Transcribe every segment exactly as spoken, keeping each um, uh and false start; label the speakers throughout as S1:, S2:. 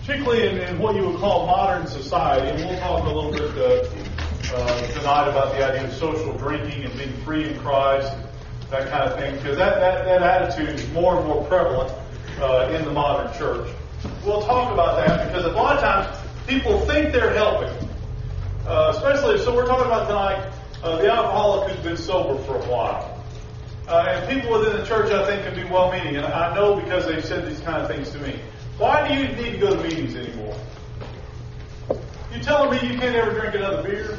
S1: particularly in, in what you would call modern society. And we'll talk a little bit uh, uh, tonight about the idea of social drinking and being free in Christ, that kind of thing, because that, that, that attitude is more and more prevalent uh, in the modern church. We'll talk about that because a lot of times people think they're helping. Uh, especially, so we're talking about tonight uh, the alcoholic who's been sober for a while. Uh, and people within the church, I think, can be well-meaning. And I know because they've said these kind of things to me. Why do you need to go to meetings anymore? You telling me you can't ever drink another beer?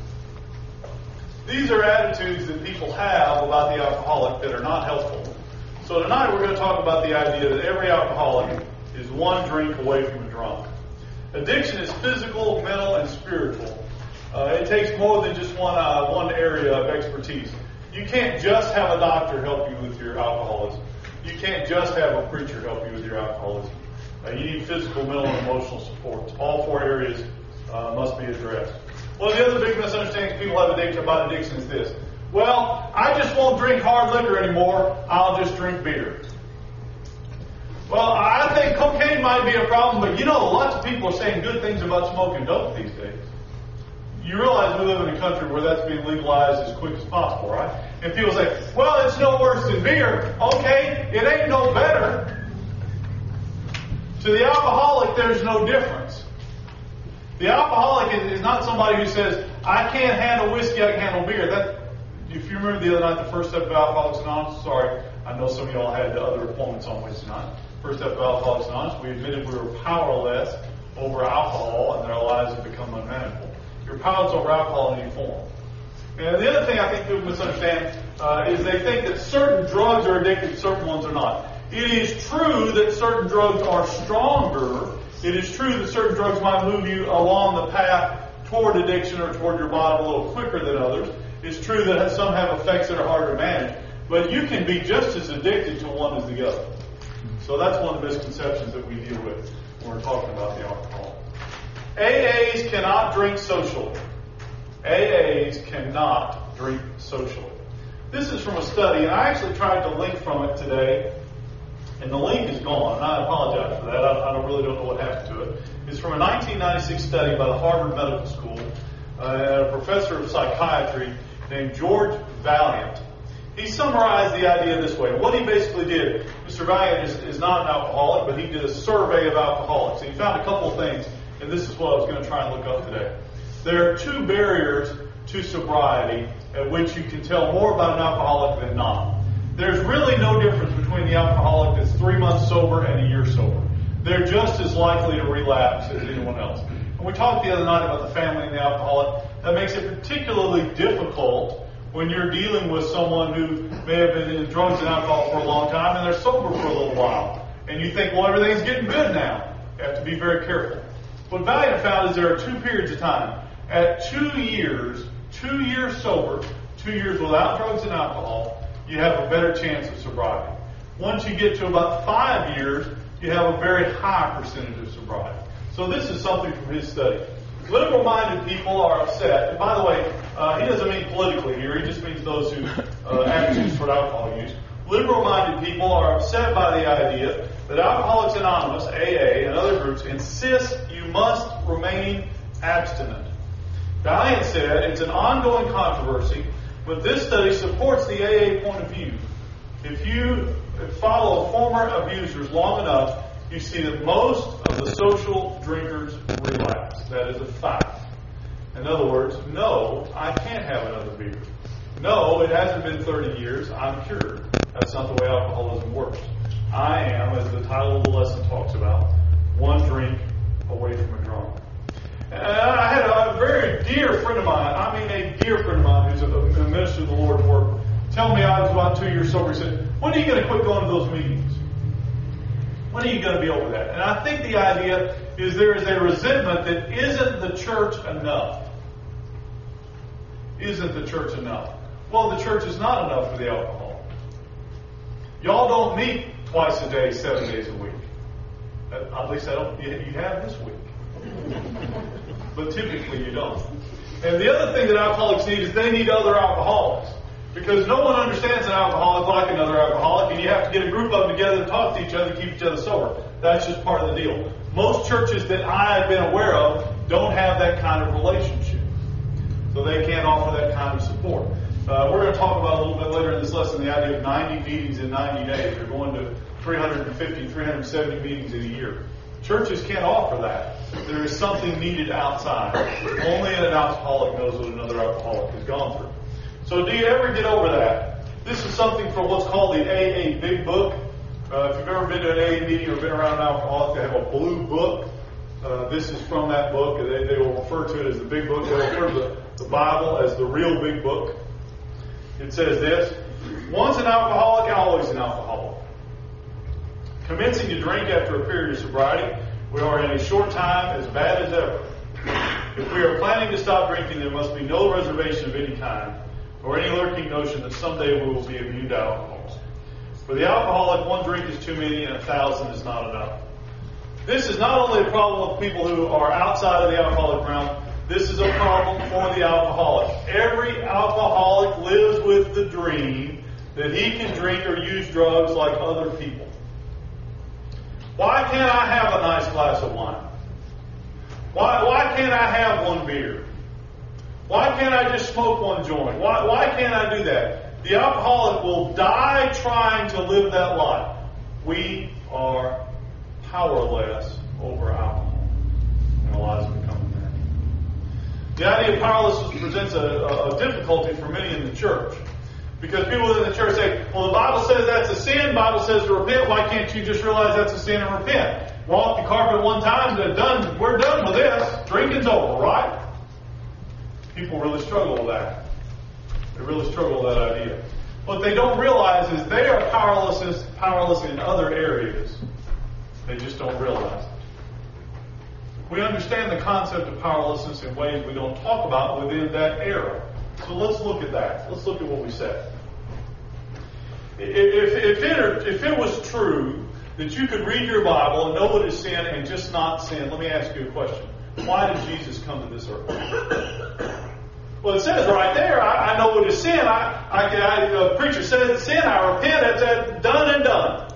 S1: These are attitudes that people have about the alcoholic that are not helpful. So tonight we're going to talk about the idea that every alcoholic is one drink away from a drunk. Addiction is physical, mental, and spiritual. Uh, it takes more than just one uh, one area of expertise. You can't just have a doctor help you with your alcoholism. You can't just have a preacher help you with your alcoholism. Uh, you need physical, mental, and emotional support. All four areas uh, must be addressed. One of the other big misunderstandings people have addiction about addiction is this. Well, I just won't drink hard liquor anymore. I'll just drink beer. Well, I think cocaine might be a problem, but you know, lots of people are saying good things about smoking dope these days. You realize we live in a country where that's being legalized as quick as possible, right? And people say, well, it's no worse than beer. Okay, it ain't no better. To the alcoholic, there's no difference. The alcoholic is, is not somebody who says, I can't handle whiskey, I can handle beer. That, if you remember the other night, the first step of Alcoholics Anonymous, sorry, I know some of y'all had other appointments on Wednesday night. First step of Alcoholics Anonymous, we admitted we were powerless over alcohol and that our lives have become unmanageable. You're powerless over alcohol in any form. And the other thing I think people misunderstand uh, is they think that certain drugs are addictive, certain ones are not. It is true that certain drugs are stronger. It is true that certain drugs might move you along the path toward addiction or toward your bottom a little quicker than others. It's true that some have effects that are harder to manage. But you can be just as addicted to one as the other. So that's one of the misconceptions that we deal with when we're talking about the alcohol. A As cannot drink socially. A As cannot drink socially. This is from a study, and I actually tried to link from it today, and the link is gone, and I apologize for that. I, I don't really don't know what happened to it. It's from a nineteen ninety-six study by the Harvard Medical School, uh, and a professor of psychiatry named George Valiant. He summarized the idea this way. What he basically did, Mister Valiant is, is not an alcoholic, but he did a survey of alcoholics. And he found a couple of things, and this is what I was going to try and look up today. There are two barriers to sobriety at which you can tell more about an alcoholic than not. There's really no difference between the alcoholic that's three months sober and a year sober. They're just as likely to relapse as anyone else. And we talked the other night about the family and the alcoholic. That makes it particularly difficult when you're dealing with someone who may have been in drugs and alcohol for a long time and they're sober for a little while. And you think, well, everything's getting good now. You have to be very careful. What Valiant found is there are two periods of time. At two years, two years sober, two years without drugs and alcohol, you have a better chance of sobriety. Once you get to about five years, you have a very high percentage of sobriety. So this is something from his study. Liberal-minded people are upset. And by the way, uh, he doesn't mean politically here. He just means those who uh, advocate for alcohol use. Liberal-minded people are upset by the idea that Alcoholics Anonymous, A A, and other groups insist you must remain abstinent. Valiant said it's an ongoing controversy, but this study supports the A A point of view. If you follow former abusers long enough, you see that most of the social drinkers relapse. That is a fact. In other words, no, I can't have another beer. No, it hasn't been thirty years. I'm cured. That's not the way alcoholism works. I am, as the title of the lesson talks about, one drink away from a drunk. And I had a very dear friend of mine, I mean a dear friend of mine who's a minister of the Lord's work, tell me I was about two years sober. He said, when are you going to quit going to those meetings? When are you going to be over that? And I think the idea is there is a resentment that isn't the church enough. Isn't the church enough? Well, the church is not enough for the alcohol. Y'all don't meet twice a day, seven days a week. At least I don't. You have this week. But typically you don't. And the other thing that alcoholics need is they need other alcoholics. Because no one understands an alcoholic like another alcoholic, and you have to get a group of them together to talk to each other, keep each other sober. That's just part of the deal. Most churches that I have been aware of don't have that kind of relationship. So they can't offer that kind of support. Uh, we're going to talk about a little bit later in this lesson the idea of ninety meetings in ninety days. They're going to three hundred fifty, three hundred seventy meetings in a year. Churches can't offer that. There is something needed outside. Only an alcoholic knows what another alcoholic has gone through. So do you ever get over that? This is something from what's called the A A Big Book. Uh, if you've ever been to an A A meeting or been around an alcoholic, they have a blue book. Uh, this is from that book. They, they will refer to it as the Big Book. They will refer to the, the Bible as the real Big Book. It says this: once an alcoholic, always an alcoholic. Commencing to drink after a period of sobriety, we are in a short time as bad as ever. If we are planning to stop drinking, there must be no reservation of any kind, or any lurking notion that someday we will be immune to alcohol. For the alcoholic, one drink is too many and a thousand is not enough. This is not only a problem with people who are outside of the alcoholic realm, this is a problem for the alcoholic. Every alcoholic lives with the dream that he can drink or use drugs like other people. Why can't I have a nice glass of wine? Why, why can't I have one beer? Why can't I just smoke one joint? Why, why can't I do that? The alcoholic will die trying to live that life. We are powerless over alcohol. And a lot has become that. The idea of powerlessness presents a, a difficulty for many in the church. Because people in the church say, well, the Bible says that's a sin, the Bible says to repent, why can't you just realize that's a sin and repent? Walk the carpet one time, and done, we're done with this. Drinking's over, right? People really struggle with that. They really struggle with that idea. What they don't realize is they are powerless, powerless in other areas. They just don't realize it. We understand the concept of powerlessness in ways we don't talk about within that era. So let's look at that. Let's look at what we said. If, if, it, if it was true that you could read your Bible and know what is sin and just not sin, let me ask you a question. Why did Jesus come to this earth? Well, it says right there, I, I know what is sin. I, I, I, the preacher says it's sin. I repent. It's, it's done and done.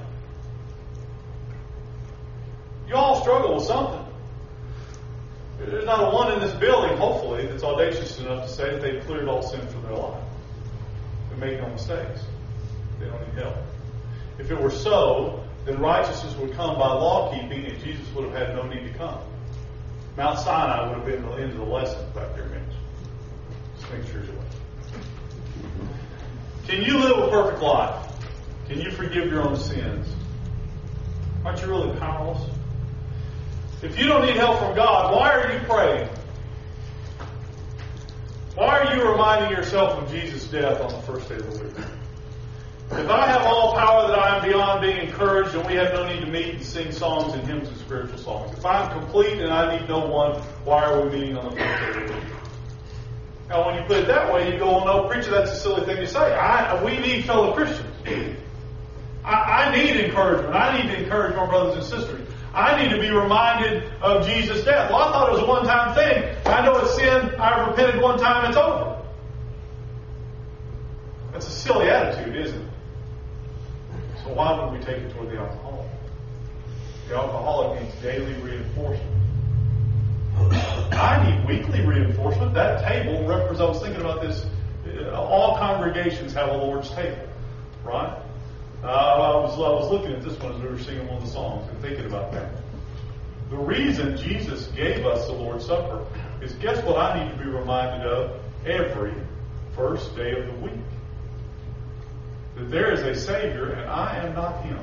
S1: You all struggle with something. There's not a one in this building, hopefully, that's audacious enough to say that they've cleared all sin from their life. They made no mistakes. They don't need help. If it were so, then righteousness would come by law keeping, and Jesus would have had no need to come. Mount Sinai would have been the end of the lesson back there, Mitch. Just make sure you're away. Can you live a perfect life? Can you forgive your own sins? Aren't you really powerless? If you don't need help from God, why are you praying? Why are you reminding yourself of Jesus' death on the first day of the week? If I have all power that I am beyond being encouraged, and we have no need to meet and sing songs and hymns and spiritual songs. If I'm complete and I need no one, why are we meeting on the first day of the week? Now, when you put it that way, you go, well, no, preacher, that's a silly thing to say. I, we need fellow Christians. I, I need encouragement. I need to encourage my brothers and sisters. I need to be reminded of Jesus' death. Well, I thought it was a one-time thing. I know it's sin. I've repented one time. It's over. That's a silly attitude, isn't it? So why would we take it toward the alcoholic? The alcoholic needs daily reinforcement. I need weekly reinforcement. That table represents, I was thinking about this, all congregations have a Lord's table, right? Uh, I, was, I was looking at this one as we were singing one of the songs and thinking about that. The reason Jesus gave us the Lord's Supper is, guess what I need to be reminded of every first day of the week? That there is a Savior and I am not Him.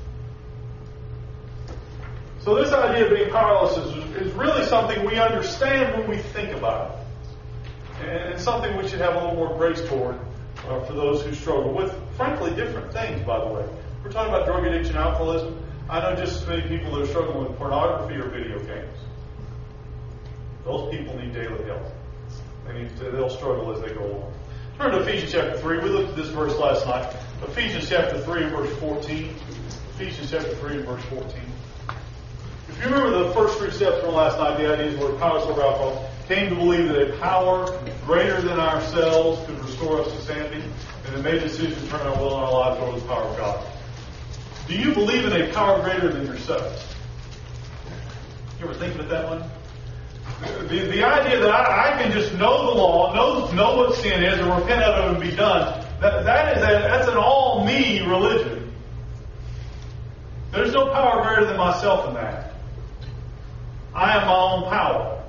S1: So this idea of being powerless is, is really something we understand when we think about it. And it's something we should have a little more grace toward uh, for those who struggle with, frankly, different things, by the way. We're talking about drug addiction, alcoholism. I know just as many people that are struggling with pornography or video games. Those people need daily help. They need to, they'll struggle as they go along. Turn to Ephesians chapter three. We looked at this verse last night. Ephesians chapter three and verse fourteen. Ephesians chapter three and verse fourteen. If you remember the first three steps from last night, the idea is we're powerless over alcohol. Came to believe that a power greater than ourselves could restore us to sanity, and then made decisions to turn our will and our lives over the power of God. Do you believe in a power greater than yourselves? ever think of it that way? The, the idea that I, I can just know the law, know, know what sin is, and repent of it and be done, that, that is a, that's an all-me religion. There's no power greater than myself in that. I am my own power.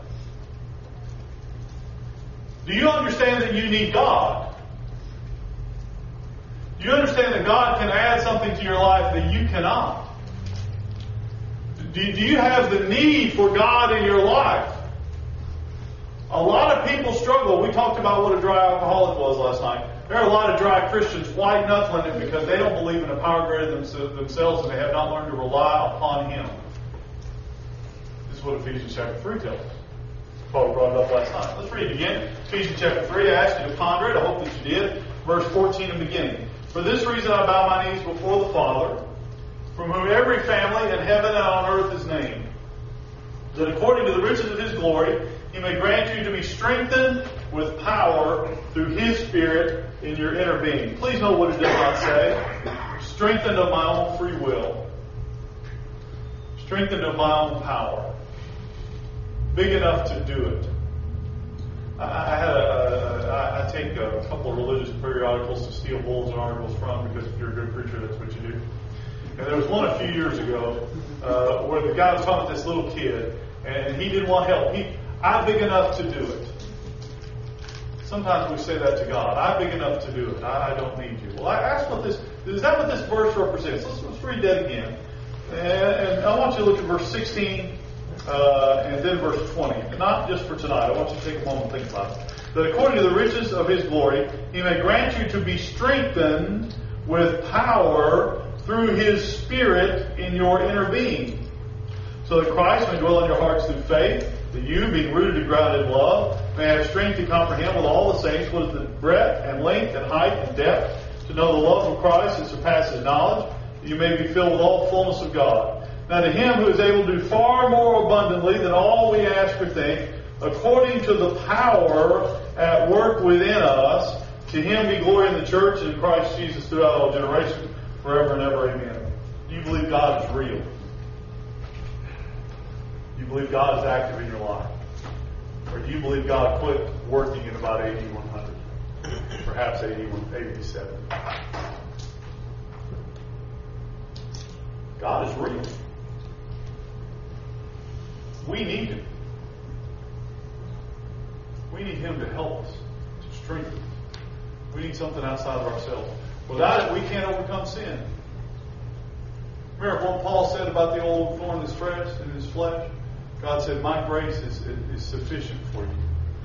S1: Do you understand that you need God? Do you understand that God can add something to your life that you cannot? Do, do you have the need for God in your life? A lot of people struggle. We talked about what a dry alcoholic was last night. There are a lot of dry Christians white knuckling it because they don't believe in a power greater than themselves and they have not learned to rely upon Him. This is what Ephesians chapter three tells us. Paul brought it up last night. Let's read it again. Ephesians chapter three. I asked you to ponder it. I hope that you did. Verse fourteen in the beginning. For this reason I bow my knees before the Father, from whom every family in heaven and on earth is named, that according to the riches of His glory, He may grant you to be strengthened with power through His Spirit in your inner being. Please note what it does not say. Strengthened of my own free will. Strengthened of my own power. Big enough to do it. I, I had a, a I take a couple of religious periodicals to steal bulletin articles from because if you're a good preacher, that's what you do. And there was one a few years ago uh, where the guy was talking to this little kid, and he didn't want help. He, I'm big enough to do it. Sometimes we say that to God. I'm big enough to do it. I, I don't need you. Well, I asked what this, is that what this verse represents? Let's, let's read that again. And, and I want you to look at verse sixteen uh, and then verse twenty. Not just for tonight. I want you to take a moment and think about it. That according to the riches of His glory, He may grant you to be strengthened with power through His Spirit in your inner being, so that Christ may dwell in your hearts through faith, that you, being rooted and grounded in love, may have strength to comprehend with all the saints what is the breadth and length and height and depth, to know the love of Christ that surpasses knowledge, that you may be filled with all the fullness of God. Now to Him who is able to do far more abundantly than all we ask or think, according to the power at work within us, to Him be glory in the church and in Christ Jesus throughout all generations, forever and ever. Amen. Do you believe God is real? Do you believe God is active in your life? Or do you believe God quit working in about A D one hundred? Perhaps A D eighty-seven. God is real. We need Him. We need Him to help us, to strengthen us. We need something outside of ourselves. Without it, we can't overcome sin. Remember what Paul said about the old thorn in his flesh, in his flesh? God said, my grace is, is sufficient for you.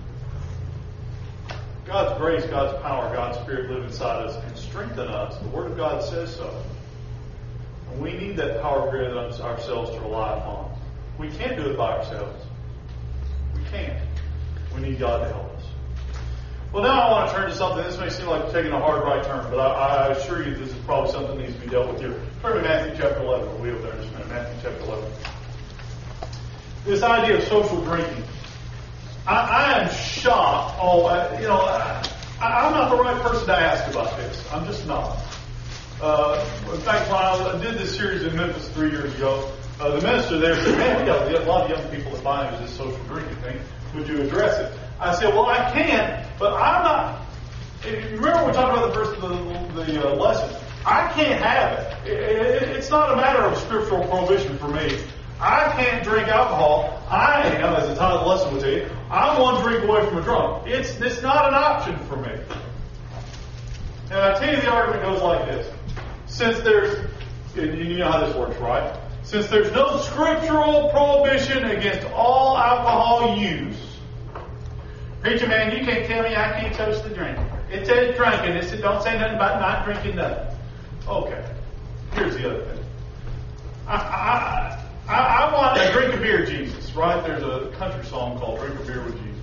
S1: God's grace, God's power, God's Spirit live inside us and strengthen us. The Word of God says so. And we need that power greater than ourselves to rely upon. We can't do it by ourselves. We can't. We need God to help us. Well, now I want to turn to something. This may seem like taking a hard right turn, but I, I assure you this is probably something that needs to be dealt with here. Turn to Matthew chapter eleven. We'll be over there in just a minute. Matthew chapter eleven. This idea of social drinking. I, I am shocked. Oh, I, you know, I, I'm not the right person to ask about this. I'm just not. Uh, in fact, when I did this series in Memphis three years ago, uh, the minister there said, man, we got a lot of young people that buy into this social drinking thing. Would you address it? I said, well, I can, but I'm not. Remember we talked about the first the, the uh, lesson. I can't have it. It, it. It's not a matter of scriptural prohibition for me. I can't drink alcohol. I am, as the title of the lesson would tell you, I'm one drink away from a drunk. It's, it's not an option for me. And I tell you, the argument goes like this. Since there's, you know how this works, right? Since there's no scriptural prohibition against all alcohol use, preacher man, you can't tell me I can't touch the drink. It says drinking. It don't say nothing about not drinking nothing. Okay. Here's the other thing. I, I, I, I want a drink of beer, Jesus, right? There's a country song called Drink a Beer with Jesus.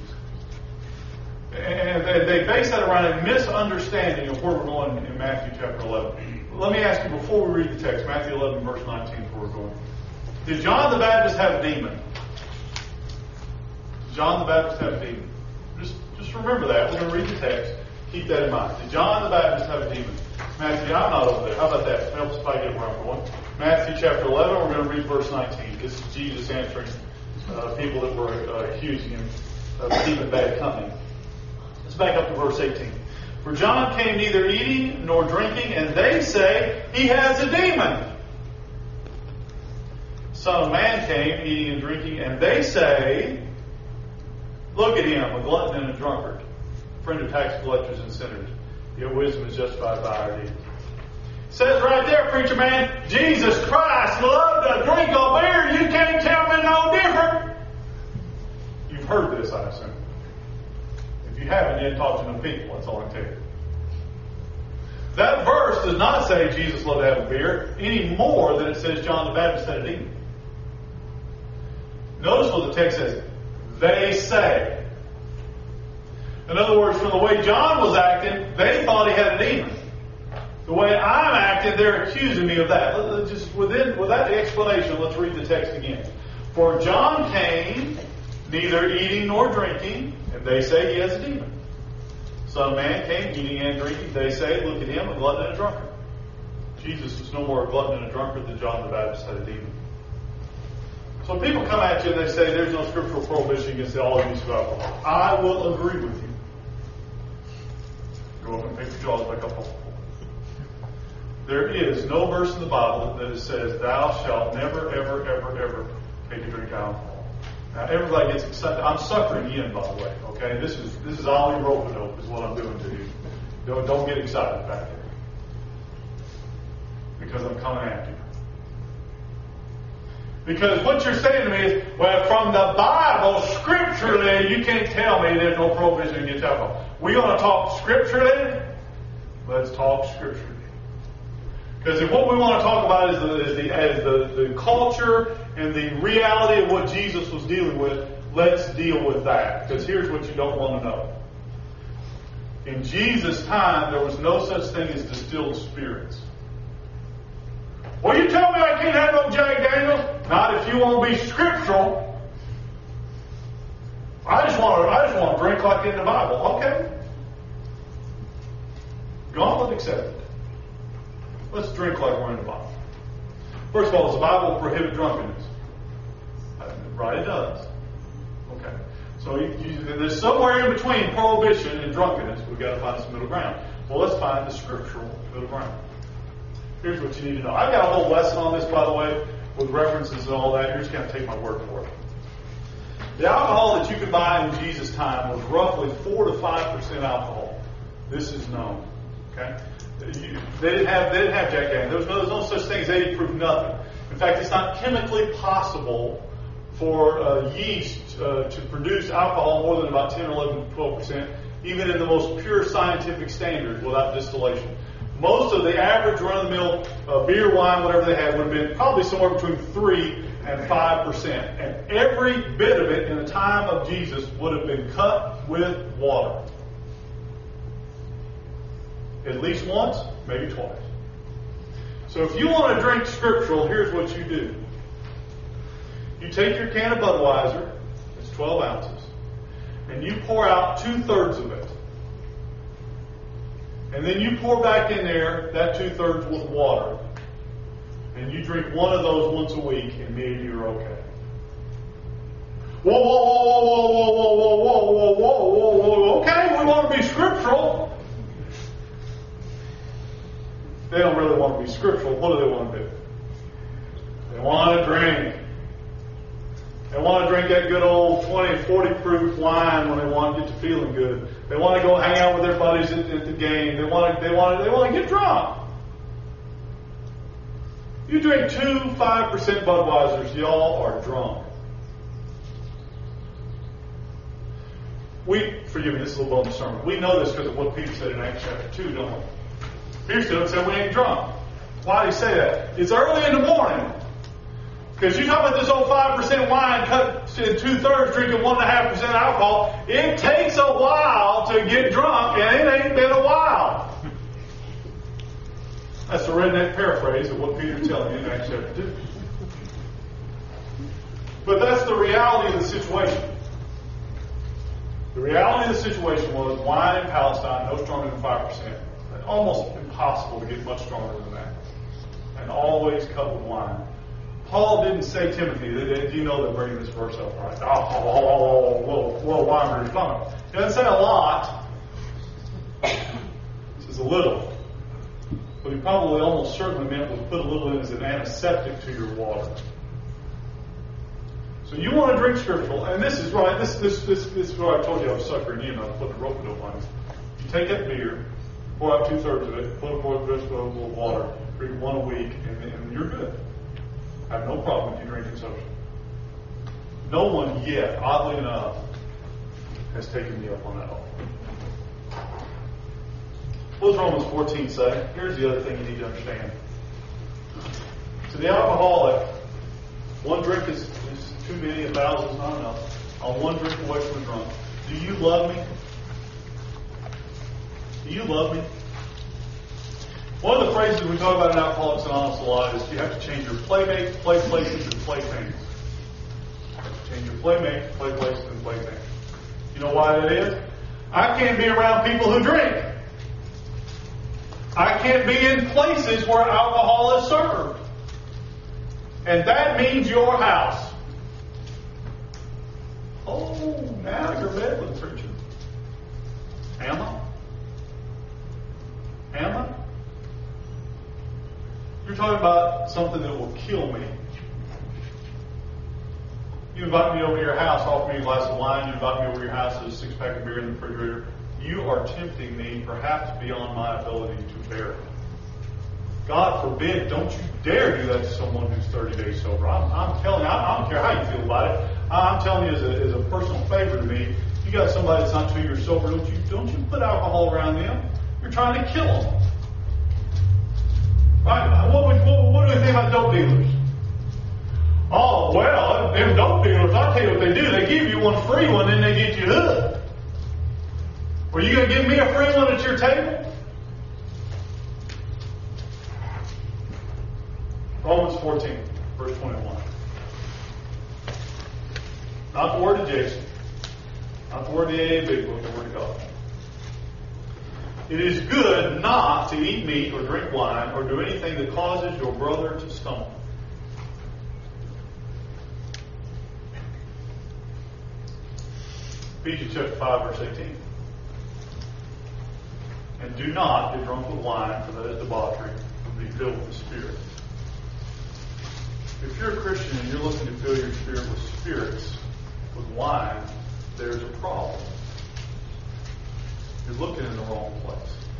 S1: And they, they base that around a misunderstanding of where we're going in Matthew chapter eleven. Let me ask you before we read the text, Matthew eleven, verse nineteen, where we're going. Did John the Baptist have a demon? Did John the Baptist have a demon? Just, just remember that. We're going to read the text. Keep that in mind. Did John the Baptist have a demon? Matthew, I'm not over there. How about that? Help us if I get where I'm going. Matthew chapter eleven, we're going to read verse nineteen. This is Jesus answering this uh, people that were uh, accusing him of keeping bad company. Let's back up to verse eighteen. For John came neither eating nor drinking, and they say he has a demon. Son of Man came eating and drinking, and they say, look at him, a glutton and a drunkard, friend of tax collectors and sinners. Yet wisdom is justified by our deeds. Says right there, preacher man, Jesus Christ loved to drink a beer. You can't tell me no different. You've heard this, I assume. If you haven't, you didn't talk to no people. That's all I tell you. That verse does not say Jesus loved to have a beer any more than it says John the Baptist had a demon. Notice what the text says. They say. In other words, from the way John was acting, they thought he had a demon. The way I'm acting, they're accusing me of that. Let's just within, without the explanation, let's read the text again. For John came neither eating nor drinking, and they say he has a demon. Son of Man came eating and drinking. They say, look at him, a glutton and a drunkard. Jesus was no more a glutton and a drunkard than John the Baptist had a demon. So people come at you and they say there's no scriptural prohibition against all use of alcohol. I will agree with you. Go up and pick your jaws back up on the floor. There is no verse in the Bible that says, thou shalt never, ever, ever, ever take a drink of alcohol. Now, everybody gets excited. I'm suckering you in, by the way. Okay, this is this is Ollie rope-a-dope is what I'm doing to you. Don't don't get excited back there, because I'm coming at you. Because what you're saying to me is, well, from the Bible, scripturally, you can't tell me there's no prohibition against alcohol. We're going to talk scripturally. Let's talk scripturally. Because if what we want to talk about is the, is the, is the, the culture and the reality of what Jesus was dealing with, let's deal with that. Because here's what you don't want to know. In Jesus' time, there was no such thing as distilled spirits. Well, you tell me I can't have no Jack Daniels? Not if you want to be scriptural. I just want to, I just want to drink like in the Bible. Okay. Gauntlet accepted. Let's drink like we're in the Bible. First of all, does the Bible prohibit drunkenness? Right, it does. Okay. So you, you, there's somewhere in between prohibition and drunkenness. We've got to find some middle ground. Well, let's find the scriptural middle ground. Here's what you need to know. I've got a whole lesson on this, by the way, with references and all that. You're just going to take my word for it. The alcohol that you could buy in Jesus' time was roughly four to five percent alcohol. This is known. Okay. They didn't have they didn't have Jack Daniels. There was no, there was no such thing as eighty-proof nothing. In fact, it's not chemically possible for uh, yeast uh, to produce alcohol more than about ten, eleven, twelve percent, even in the most pure scientific standards without distillation. Most of the average run-of-the-mill uh, beer, wine, whatever they had, would have been probably somewhere between three and five percent. And every bit of it in the time of Jesus would have been cut with water. At least once, maybe twice. So if you want to drink scriptural, here's what you do. You take your can of Budweiser, it's twelve ounces, and you pour out two-thirds of it. And then you pour back in there that two-thirds with water. And you drink one of those once a week, and maybe you're okay. Whoa, whoa, whoa, whoa, whoa, whoa, whoa, whoa, whoa, whoa, whoa, whoa. Okay, we want to be scriptural. They don't really want to be scriptural. What do they want to do? They want to drink. They want to drink that good old twenty, forty proof wine when they want to get to feeling good. They want to go hang out with their buddies at, at the game. They want to, they want to, they want to get drunk. You drink two five percent Budweisers, y'all are drunk. We, forgive me, this is a little bonus sermon. We know this because of what Peter said in Acts chapter two, don't we? Peter stood up and said, we ain't drunk. Why did he say that? It's early in the morning. Because you talk about this old five percent wine cut to two-thirds drinking one point five percent alcohol. It takes a while to get drunk, and it ain't been a while. That's the redneck paraphrase of what Peter's telling you in Acts chapter two. But that's the reality of the situation. The reality of the situation was wine in Palestine, no stronger than five percent. Almost impossible to get much stronger than that. And always cut with wine. Paul didn't say Timothy. Do you know they're bringing this verse up, right? Oh, oh, oh, oh, whoa, whoa, why am I responding? He doesn't say a lot. He says a little. What he probably almost certainly meant was put a little in as an antiseptic to your water. So you want to drink scriptural, and this is right. This this this, this is what I told you I was suckering you, and I was putting a rope into mine. You take that beer, pour out two thirds of it, put a more just a little water, drink one a week, and, and you're good. I have no problem with you drinking social. No one yet, oddly enough, has taken me up on that offer. What does Romans fourteen say? Here's the other thing you need to understand. To the alcoholic, one drink is, is too many, a thousand is not enough. On one drink away from a drunk. Do you love me? Do you love me? One of the phrases we talk about in Alcoholics Anonymous a lot is you have to change your playmates, play places, and playthings. You have to change your playmates, play places, and playthings. You know why that is? I can't be around people who drink. I can't be in places where alcohol is served. And that means your house. Oh, now you're meddling, preacher. Am I? Am I? You're talking about something that will kill me. You invite me over to your house, offer me a glass of wine, you invite me over to your house, there's a six pack of beer in the refrigerator. You are tempting me, perhaps beyond my ability to bear it. God forbid, don't you dare do that to someone who's thirty days sober. I'm, I'm telling you, I, I don't care how you feel about it. I'm telling you as a, as a personal favor to me, you got somebody that's not two years sober, don't you, don't you put alcohol around them. You're trying to kill them. Right? What, would, what, what do we think about dope dealers? Oh, well, them dope dealers, I'll tell you what they do. They give you one free one, then they get you hooked. Are you going to give me a free one at your table? Romans fourteen, verse twenty-one. Not the word of Jason. Not the word of the A A Big Book, the word of God. It is good not to eat meat or drink wine or do anything that causes your brother to stumble. Ephesians chapter five, verse eighteen. And do not get drunk with wine, for that is debauchery, but be filled with the Spirit. If you're a Christian and you're looking to fill your spirit with spirits, with wine, there's a problem. You're looking in the wrong place.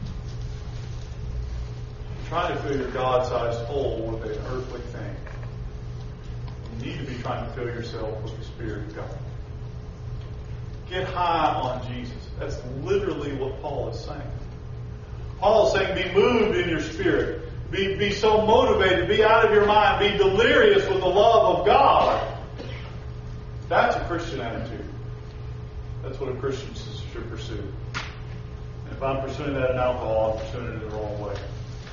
S1: You're trying to fill your God-sized hole with an earthly thing. You need to be trying to fill yourself with the Spirit of God. Get high on Jesus. That's literally what Paul is saying. Paul is saying, be moved in your spirit. Be, be so motivated. Be out of your mind. Be delirious with the love of God. That's a Christian attitude. That's what a Christian should pursue. And if I'm pursuing that in alcohol, I'm pursuing it in the wrong way.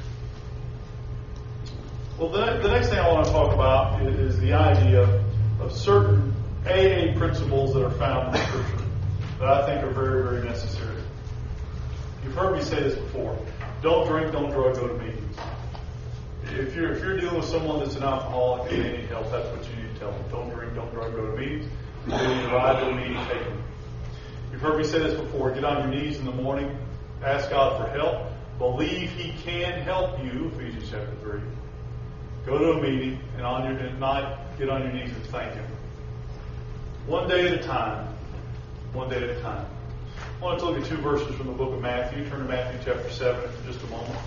S1: Well, the, the next thing I want to talk about is, is the idea of certain A A principles that are found in Scripture that I think are very, very necessary. You've heard me say this before. Don't drink, don't drug, go to meetings. If you're if you're dealing with someone that's an alcoholic and they need help, that's what you need to tell them. Don't drink, don't drug, go to meetings. If they need to ride to a meeting, take them. You've heard me say this before. Get on your knees in the morning, ask God for help. Believe He can help you, Ephesians chapter three. Go to a meeting, and on your night, get on your knees and thank Him. One day at a time. One day at a time. I want to look at two verses from the book of Matthew. Turn to Matthew chapter seven for just a moment.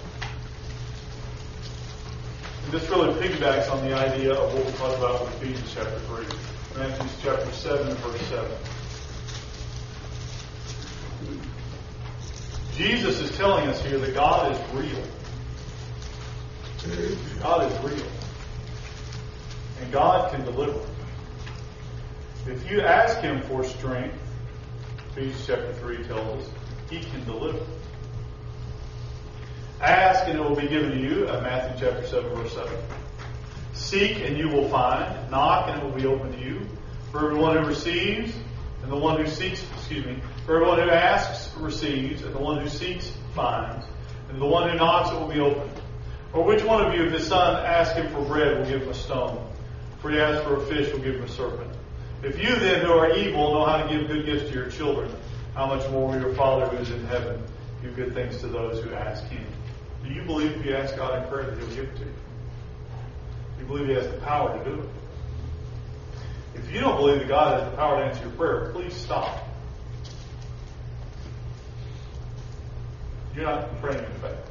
S1: And this really piggybacks on the idea of what we talked about with Ephesians chapter three. Matthew chapter seven, verse seven. Jesus is telling us here that God is real. God is real. And God can deliver. If you ask Him for strength, Ephesians chapter three tells us, He can deliver. Ask and it will be given to you, uh, Matthew chapter seven, verse seven. Seek and you will find. Knock and it will be open to you. For everyone who receives, and the one who seeks, excuse me, for everyone who asks receives, and the one who seeks finds, and the one who knocks it will be opened. Or which one of you, if his son asks him for bread, will give him a stone? For you ask for a fish, will give him a serpent. If you then, who are evil, know how to give good gifts to your children, how much more will your Father who is in heaven give good things to those who ask him? Do you believe if you ask God in prayer that he'll give it to you? Do you believe he has the power to do it? If you don't believe that God has the power to answer your prayer, please stop. You're not praying in faith.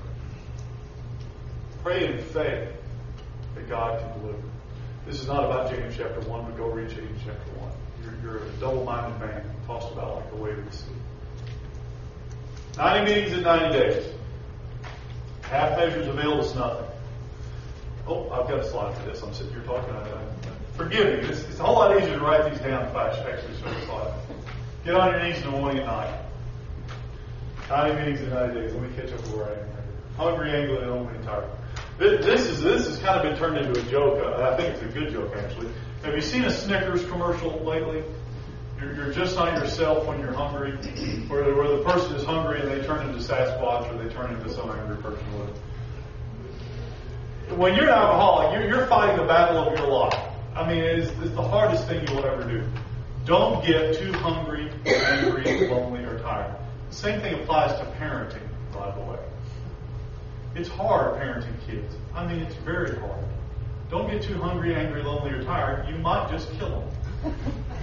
S1: Pray in faith that God can deliver. This is not about James chapter one, but go read James chapter one. You're, you're a double-minded man, tossed about like a wave of the sea. ninety meetings in ninety days. Half measures avail us nothing. Oh, I've got a slide for this. I'm sitting here talking. I, I, forgive me. It's, it's a whole lot easier to write these down if I actually show a slide. Get on your knees in the morning and night. ninety meetings in ninety days. Let me catch up with where I am. Hungry, angry, and only tired. This is this has kind of been turned into a joke. I think it's a good joke, actually. Have you seen a Snickers commercial lately? You're, you're just not yourself when you're hungry, where, where the person is hungry and they turn into Sasquatch or they turn into some angry person with it. When you're an alcoholic, you're, you're fighting the battle of your life. I mean, it is, it's the hardest thing you will ever do. Don't get too hungry, angry, lonely, or tired. The same thing applies to parenting, by the way. It's hard parenting kids. I mean, it's very hard. Don't get too hungry, angry, lonely, or tired. You might just kill them.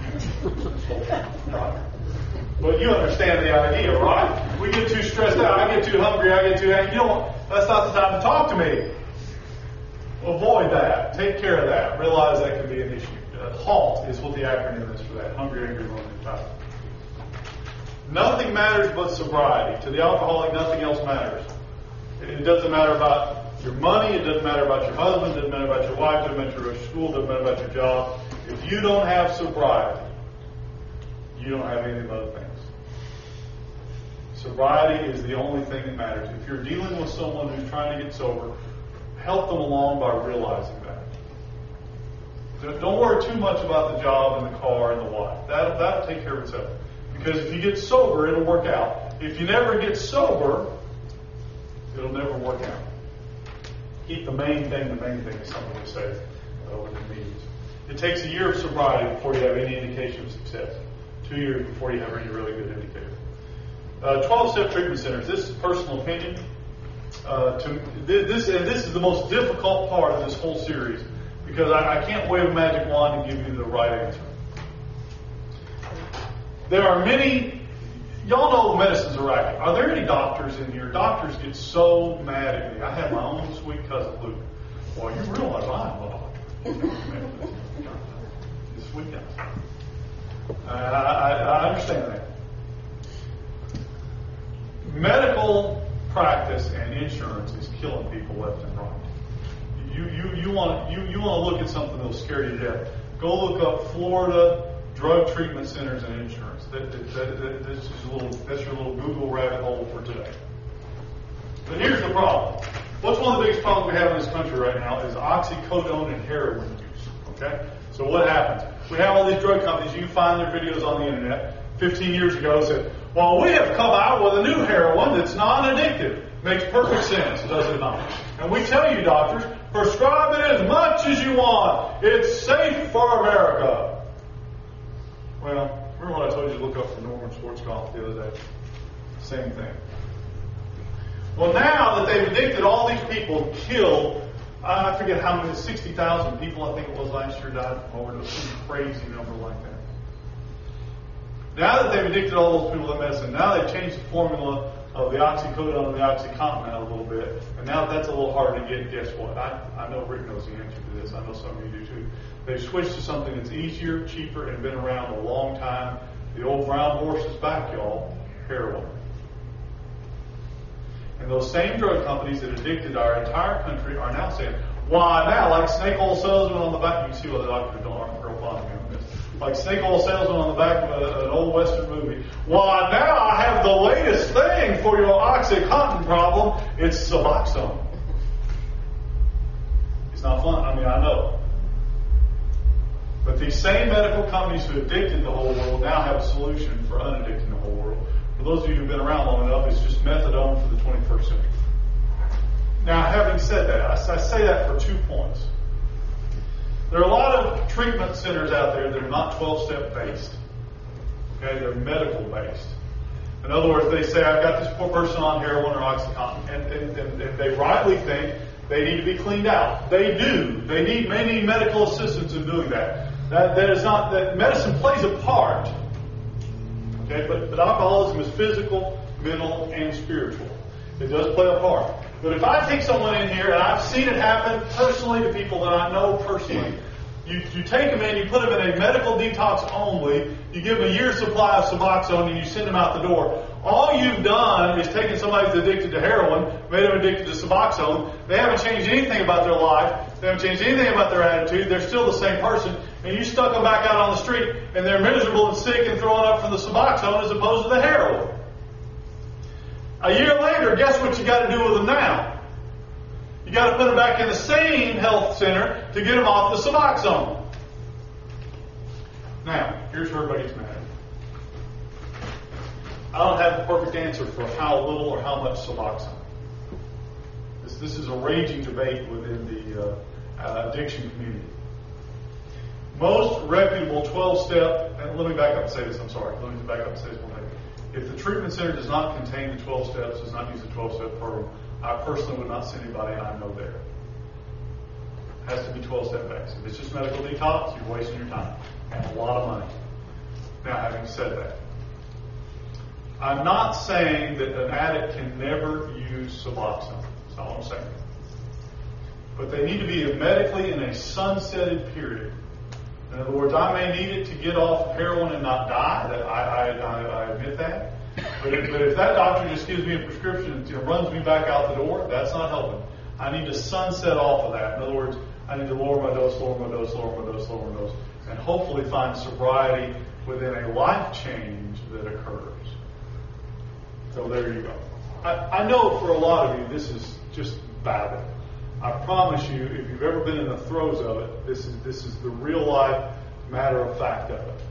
S1: But you understand the idea, right? We get too stressed out. I get too hungry. I get too angry. You don't. That's not the time to talk to me. Avoid that. Take care of that. Realize that can be an issue. Uh, HALT is what the acronym is for that. Hungry, angry, lonely, tired. Nothing matters but sobriety. To the alcoholic, nothing else matters. It doesn't matter about your money. It doesn't matter about your husband. It doesn't matter about your wife. It doesn't matter about your school. It doesn't matter about your job. If you don't have sobriety, you don't have any of the other things. Sobriety is the only thing that matters. If you're dealing with someone who's trying to get sober, help them along by realizing that. Don't worry too much about the job and the car and the wife. That'll, that'll take care of itself. Because if you get sober, it'll work out. If you never get sober, it'll never work out. Keep the main thing the main thing, is something we say uh, within meetings. It takes a year of sobriety before you have any indication of success. Two years before you have any really good indicator. Uh, twelve-step treatment centers. This is personal opinion. Uh, to this and this is the most difficult part of this whole series because I, I can't wave a magic wand and give you the right answer. There are many. Y'all know medicine's a racket. Are there any doctors in here? Doctors get so mad at me. I have my own sweet cousin Luke. Well, you realize I'm a doctor. He's a sweet guy. I, I, I understand that. Medical practice and insurance is killing people left and right. You you you want you you want to look at something that'll scare you to death. Go look up Florida drug treatment centers and insurance. That, that, that, that, this is a little, that's your little Google rabbit hole for today. But here's the problem. What's one of the biggest problems we have in this country right now is oxycodone and heroin use. Okay? So what happens? We have all these drug companies. You can find their videos on the internet. Fifteen years ago said, well, we have come out with a new heroin that's non-addictive. Makes perfect sense, does it not? And we tell you, doctors, prescribe it as much as you want. It's safe for America. Well, remember what I told you to look up for Norman Schwarzkopf the other day? Same thing. Well, now that they've addicted all these people, killed, I forget how many, sixty thousand people I think it was last year died from overdose, some crazy number like that. Now that they've addicted all those people to medicine, now they've changed the formula of the oxycodone and the oxycontin a little bit, and now that's a little harder to get. Guess what? I, I know Rick knows the answer to this. I know some of you do too. They've switched to something that's easier, cheaper, and been around a long time. The old brown horse is back, y'all. Heroin. And those same drug companies that addicted our entire country are now saying, why now, like snake oil salesman on the back, you can see why the doctors don't aren't real fond of me on this. Like snake oil salesman on the back of a, an old Western movie. Why now I have the latest thing for your OxyContin problem. It's Suboxone. It's not fun. I mean, I know. But these same medical companies who addicted the whole world now have a solution for unaddicting the whole world. For those of you who've been around long enough, it's just methadone for the twenty-first century. Now, having said that, I say that for two points. There are a lot of treatment centers out there that are not twelve-step based. Okay, they're medical based. In other words, they say, I've got this poor person on heroin or OxyContin, and, and, and, and they rightly think they need to be cleaned out. They do. They need may need medical assistance in doing that. That that is not that medicine plays a part. Okay, but, but alcoholism is physical, mental, and spiritual. It does play a part. But if I take someone in here, and I've seen it happen personally to people that I know personally, you, you take them in, you put them in a medical detox only, you give them a year's supply of Suboxone, and you send them out the door. All you've done is taken somebody that's addicted to heroin, made them addicted to Suboxone. They haven't changed anything about their life. They haven't changed anything about their attitude. They're still the same person. And you stuck them back out on the street, and they're miserable and sick and throwing up from the Suboxone as opposed to the heroin. A year later, guess what you got to do with them now? You got to put them back in the same health center to get them off the Suboxone. Now, here's where everybody's mad. I don't have the perfect answer for how little or how much Suboxone. This, this is a raging debate within the uh, uh, addiction community. Most reputable twelve-step, and let me back up and say this, I'm sorry, let me back up and say this one thing. If the treatment center does not contain the twelve steps, does not use the twelve-step program, I personally would not send anybody I know there. It has to be twelve-step based. If it's just medical detox, you're wasting your time and a lot of money. Now, having said that, I'm not saying that an addict can never use Suboxone. That's not what I'm saying. But they need to be medically in a sunsetted period. In other words, I may need it to get off heroin and not die. That I, I, I admit that. But if, but if that doctor just gives me a prescription and you know, runs me back out the door, that's not helping. I need to sunset off of that. In other words, I need to lower my dose, lower my dose, lower my dose, lower my dose, and hopefully find sobriety within a life change that occurs. So there you go. I, I know for a lot of you this is just babble. I promise you, if you've ever been in the throes of it, this is this is the real life matter of fact of it.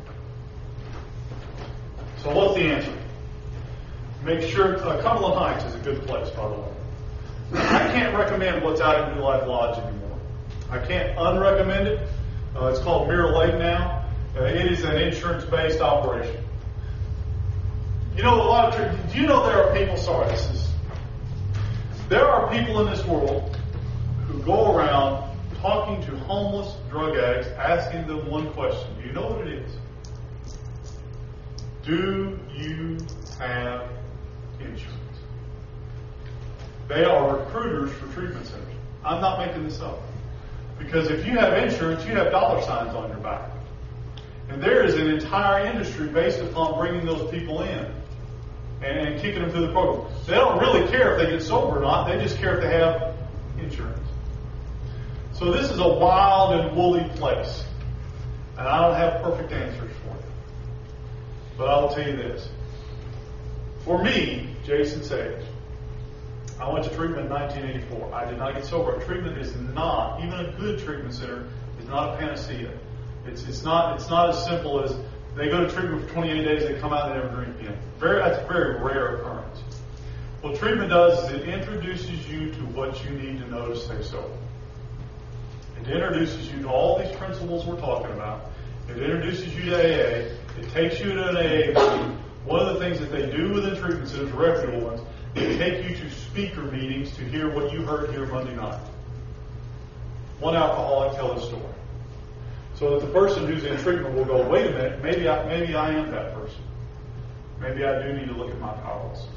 S1: So what's the answer? Make sure uh, Cumberland Heights is a good place, by the way. I can't recommend what's out at New Life Lodge anymore. I can't unrecommend it. Uh, it's called Mirror Lake now. Uh, it is an insurance-based operation. You know, a lot of do you know there are people? Sorry, this is. There are people in this world who go around talking to homeless drug addicts, asking them one question. Do you know what it is? Do you have insurance? They are recruiters for treatment centers. I'm not making this up. Because if you have insurance, you have dollar signs on your back. And there is an entire industry based upon bringing those people in and, and kicking them through the program. They don't really care if they get sober or not. They just care if they have insurance. So this is a wild and woolly place. And I don't have perfect answers for you. But I will tell you this. For me, Jason Sage, I went to treatment in nineteen eighty-four. I did not get sober. Treatment is not, even a good treatment center, is not a panacea. It's it's not it's not as simple as they go to treatment for twenty-eight days, they come out and never drink again. Very that's a very rare occurrence. What treatment does is it introduces you to what you need to know to stay sober. It introduces you to all these principles we're talking about. It introduces you to A A. It takes you to an A A meeting. One of the things that they do within treatment centers, reputable ones, they take you to speaker meetings to hear what you heard here Monday night. One alcoholic tell his story. So that the person who's in treatment will go, wait a minute, maybe I, maybe I am that person. Maybe I do need to look at my policies.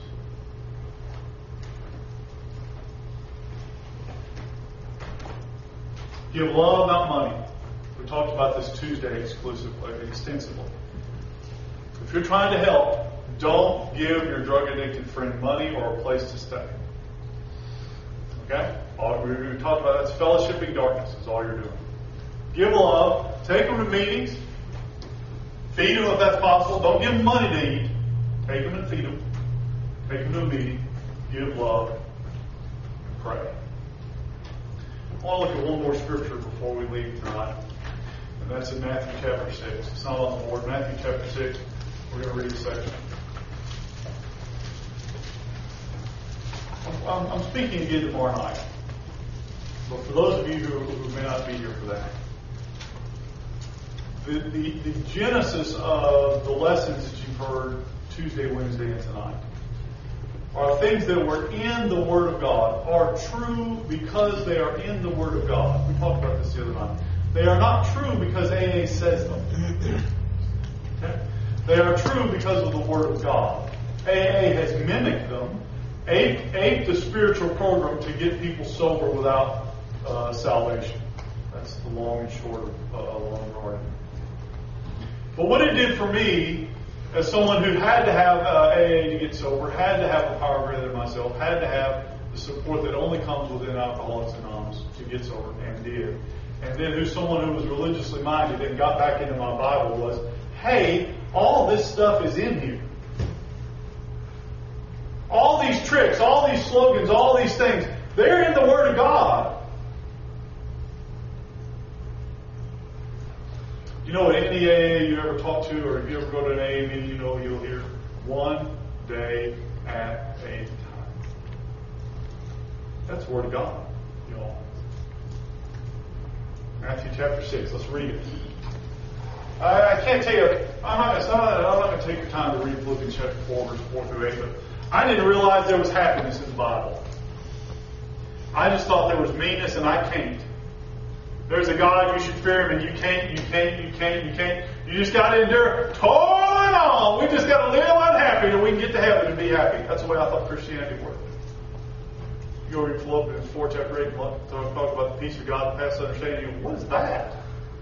S1: Give love, not money. We talked about this Tuesday exclusively, extensively. If you're trying to help, don't give your drug-addicted friend money or a place to stay. Okay? All we're going to talk about that's fellowshipping darkness is all you're doing. Give love. Take them to meetings. Feed them if that's possible. Don't give them money to eat. Take them and feed them. Take them to a meeting. Give love. And pray. I want to look at one more scripture before we leave tonight. And that's in Matthew chapter six. It's not on the board. Matthew chapter six. We're going to read a section. I'm, I'm speaking again tomorrow night. But for those of you who, who may not be here for that, the, the, the genesis of the lessons that you've heard Tuesday, Wednesday, and tonight are things that were in the Word of God, are true because they are in the Word of God. We talked about this the other night. They are not true because A A says them. Okay? They are true because of the Word of God. A A has mimicked them, aped, aped the spiritual program to get people sober without uh, salvation. That's the long and short of uh, a long argument. But what it did for me, as someone who had to have uh, A A to get sober, had to have a power greater than myself, had to have the support that only comes within Alcoholics Anonymous to get sober, and did. And then who's someone who was religiously minded and got back into my Bible was, hey, all this stuff is in here. All these tricks, all these slogans, all these things, they're in the Word of God. You know, at any A A you ever talk to, or if you ever go to an A A meeting, you know you'll hear one day at a time. That's the Word of God, y'all. Matthew chapter six. Let's read it. I, I can't tell you. I'm not, it's not, I'm not going to take your time to read Philippians chapter four, verse four through eight. But I didn't realize there was happiness in the Bible. I just thought there was meanness, and I can't. There's a God, you should fear Him, and you can't, you can't, you can't, you can't. You just got to endure toiling on. We just got to live unhappy, and we can get to heaven and be happy. That's the way I thought Christianity worked. You go read Philippians four, chapter eight, talk, talk about the peace of God that passes understanding. What is that?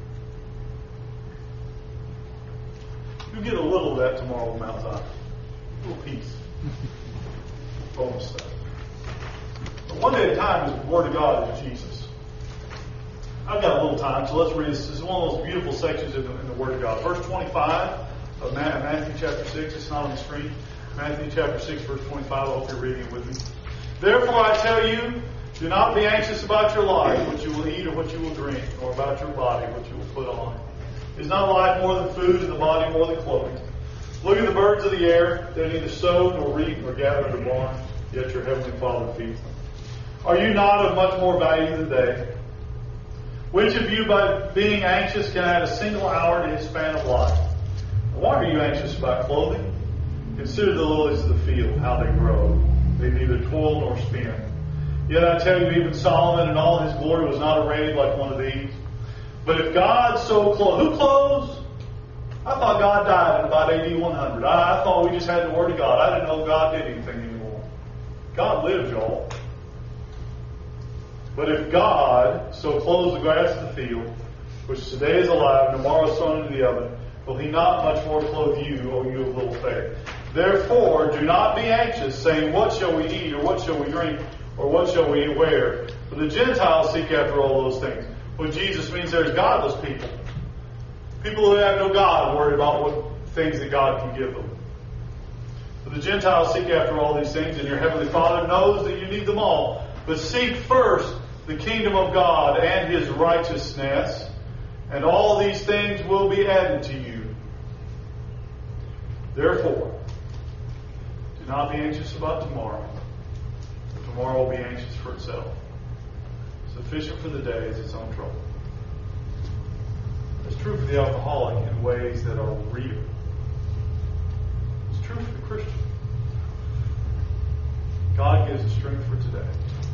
S1: You get a little of that tomorrow on Mount Zion. A little peace. Bonus stuff. But one day at a time is the Word of God is Jesus. I've got a little time, so let's read this. This is one of those beautiful sections in the, in the Word of God. Verse twenty-five of Matthew chapter six. It's not on the screen. Matthew chapter six, verse twenty-five. I hope you're reading it with me. Therefore I tell you, do not be anxious about your life, what you will eat or what you will drink, nor about your body, what you will put on. Is not life more than food, and the body more than clothing? Look at the birds of the air. They neither sow nor reap nor gather into barns, yet your heavenly Father feeds them. Are you not of much more value than they? Which of you, by being anxious, can add a single hour to his span of life? Why are you anxious about clothing? Consider the lilies of the field, how they grow. They neither toil nor spin. Yet I tell you, even Solomon in all his glory was not arrayed like one of these. But if God so clothes, who clothes? I thought God died in about A D one hundred. I, I thought we just had the Word of God. I didn't know God did anything anymore. God lives, y'all. But if God so clothes the grass of the field, which today is alive, and tomorrow is thrown into the oven, will He not much more clothe you, O you of little faith? Therefore, do not be anxious, saying, what shall we eat, or what shall we drink, or what shall we wear? For the Gentiles seek after all those things. What Jesus means there is godless people. People who have no God and worry about what things that God can give them. For the Gentiles seek after all these things, and your heavenly Father knows that you need them all. But seek first the kingdom of God and His righteousness, and all these things will be added to you. Therefore, do not be anxious about tomorrow, for tomorrow will be anxious for itself. Sufficient for the day is its own trouble. It's true for the alcoholic in ways that are real. It's true for the Christian. God gives us strength for today.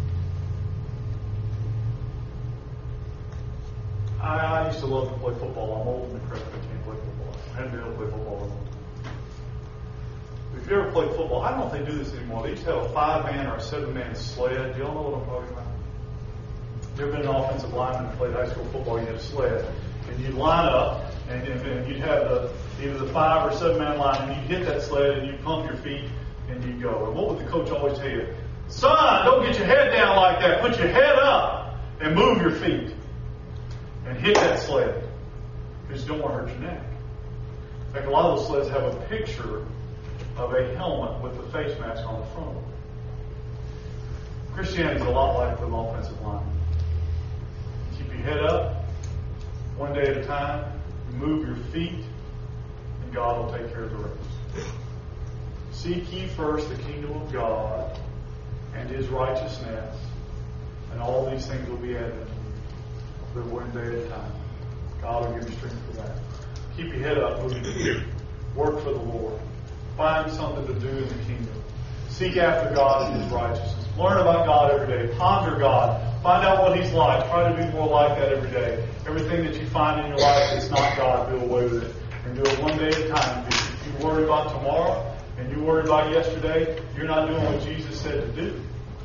S1: I, I used to love to play football. I'm old and decrepit. I can't play football. I haven't been able to play football in a long time. If you ever played football, I don't know if they do this anymore. They used to have a five-man or a seven-man sled. Do y'all know what I'm talking about? You ever been an offensive lineman and played high school football? You had a sled, and you'd line up, and, and, and you'd have the either the five or seven-man line, and you'd hit that sled, and you'd pump your feet, and you'd go. And what would the coach always tell you? Son, don't get your head down like that. Put your head up and move your feet. And hit that sled, because you don't want to hurt your neck. In fact, a lot of those sleds have a picture of a helmet with a face mask on the front. Christianity is a lot like the offensive line. Keep your head up, one day at a time. Move your feet, and God will take care of the rest. Seek ye first the kingdom of God and His righteousness, and all these things will be added. Live one day at a time. God will give you strength for that. Keep your head up, moving. Work for the Lord. Find something to do in the kingdom. Seek after God and His righteousness. Learn about God every day. Ponder God. Find out what He's like. Try to be more like that every day. Everything that you find in your life that's not God, do away with it. And do it one day at a time. If you worry about tomorrow and you worry about yesterday, you're not doing what Jesus said to do.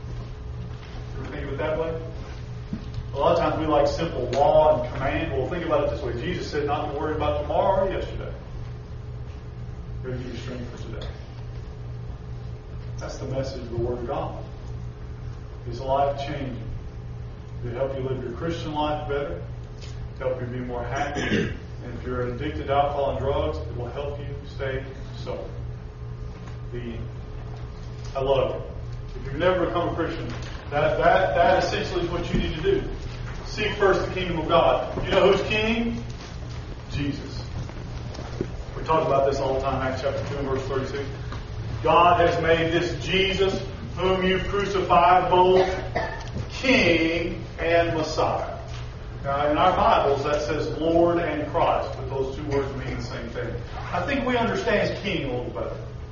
S1: You ever think of it that way? A lot of times we like simple law and command. Well, think about it this way. Jesus said not to worry about tomorrow or yesterday. He'll give you strength for today. That's the message of the Word of God. It's life-changing. It'll help you live your Christian life better. It'll help you be more happy. And if you're addicted to alcohol and drugs, it will help you stay sober. The I love it. If you've never become a Christian, that, that, that essentially is what you need to do. Seek first the kingdom of God. You know who's king? Jesus. We talk about this all the time, Acts chapter two and verse thirty-six. God has made this Jesus, whom you crucified, both King and Messiah. Now, in our Bibles, that says Lord and Christ, but those two words mean the same thing. I think we understand King a little better.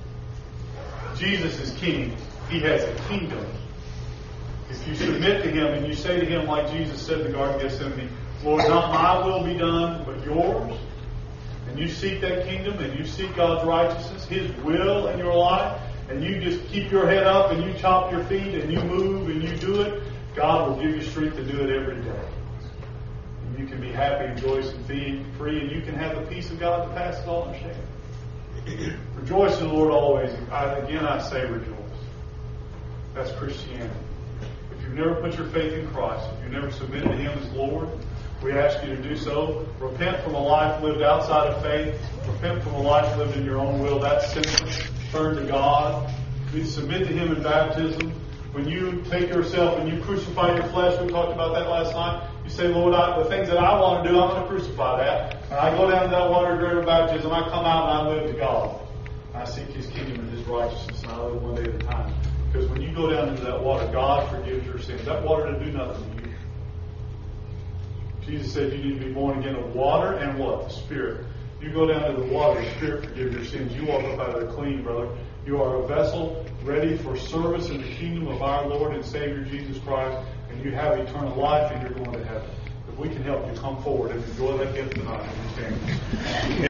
S1: Jesus is King. He has a kingdom. If you submit to Him and you say to Him, like Jesus said in the Garden of Gethsemane, Lord, not my will be done, but yours. And you seek that kingdom and you seek God's righteousness, His will in your life, and you just keep your head up and you chop your feet and you move and you do it, God will give you strength to do it every day. And you can be happy, joyous, and be free, and you can have the peace of God that passes all understanding. Rejoice in the Lord always. I, again, I say rejoice. That's Christianity. If you've never put your faith in Christ, if you've never submitted to Him as Lord, we ask you to do so. Repent from a life lived outside of faith. Repent from a life lived in your own will. That's sinful. Turn to God. You submit to Him in baptism. When you take yourself and you crucify your flesh, we talked about that last night. You say, Lord, I, the things that I want to do, I'm going to crucify that. And I go down to that water grave of baptism. I come out and I live to God. I seek His kingdom and His righteousness, and I live one day at a time. Because when you go down into that water, God forgives your sins. That water doesn't do nothing to you. Jesus said you need to be born again of water and what? The Spirit. You go down to the water, the Spirit forgives your sins. You walk up out of there clean, brother. You are a vessel ready for service in the kingdom of our Lord and Savior Jesus Christ, and you have eternal life and you're going to heaven. If we can help you, come forward and enjoy that gift tonight.